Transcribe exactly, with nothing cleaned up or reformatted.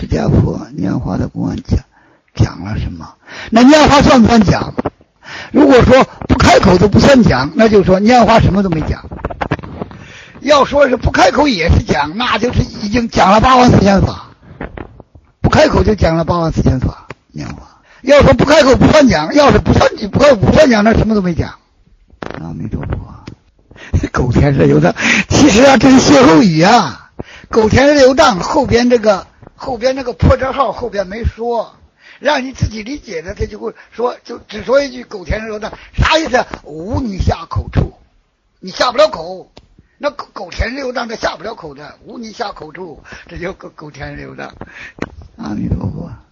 释迦佛拈花的公案讲讲了什么？那拈花算不算讲？如果说不开口都不算讲，那就说拈花什么都没讲。要说是不开口也是讲，那就是已经讲了八万四千法，不开口就讲了八万四千法拈花。要说不开口不算讲，要是不算不开口不算讲，那什么都没讲。阿弥陀佛。狗田是流荡，其实啊这是歇后语啊。狗田是流荡后边这个后边那个破折号后边没说，让你自己理解的，这就会说就只说一句狗田是流荡，啥意思？无你下口处，你下不了口。那狗狗田流荡，这下不了口的，无你下口处，这就狗狗田流荡。阿弥陀佛。